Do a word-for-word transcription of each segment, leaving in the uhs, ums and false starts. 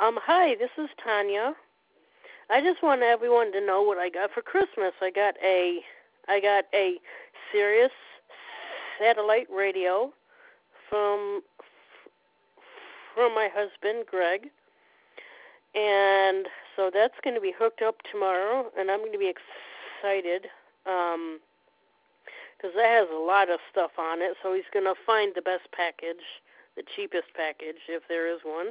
Um, hi, this is Tanya. I just want everyone to know what I got for Christmas. I got a, I got a Sirius satellite radio from from my husband Greg, and so that's going to be hooked up tomorrow, and I'm going to be excited um, because that has a lot of stuff on it. So he's going to find the best package, the cheapest package, if there is one.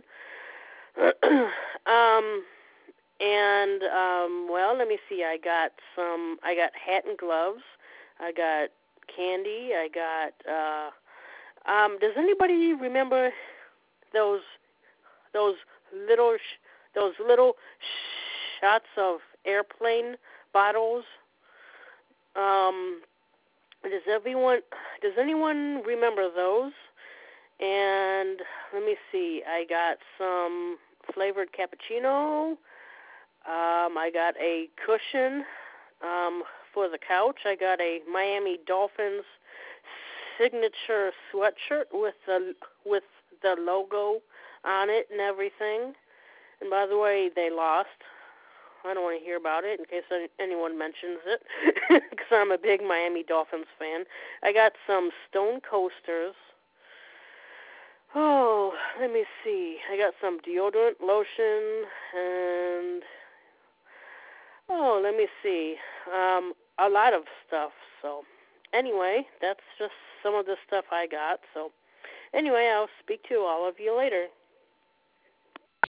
um, and um, well, let me see. I got some. I got hat and gloves. I got candy. I got. Uh, um, does anybody remember those those little sh- those little shots of airplane bottles? Um, does everyone? Does anyone remember those? And let me see. I got some flavored cappuccino. Um, I got a cushion um, for the couch. I got a Miami Dolphins signature sweatshirt with the with the logo on it and everything. And by the way, they lost. I don't want to hear about it in case anyone mentions it, because I'm a big Miami Dolphins fan. I got some stone coasters. Oh, let me see. I got some deodorant, lotion, and oh, let me see. Um, a lot of stuff. So, anyway, that's just some of the stuff I got. So, anyway, I'll speak to all of you later.